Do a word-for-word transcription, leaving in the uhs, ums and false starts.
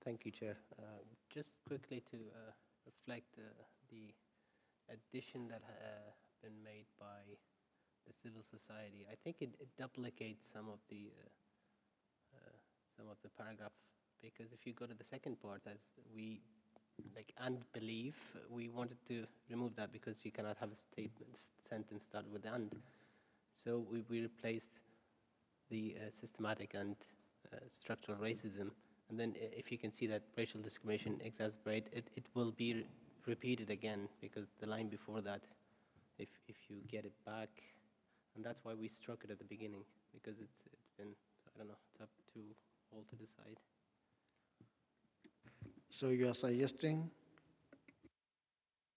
Thank you, Chair. Uh, just quickly to uh, reflect uh, the addition that uh, been made by the civil society. I think it, it duplicates some of the uh, uh, some of the paragraph, because if you go to the second part, as we like and believe, we wanted to remove that because you cannot have a statement sentence start with and. So we, we replaced the uh, systematic and uh, structural racism. And then if you can see that racial discrimination exacerbate, it, it will be re repeated again, because the line before that, if, if you get it back, and that's why we struck it at the beginning, because it's, it's been, I don't know, it's up to all to decide. So you are suggesting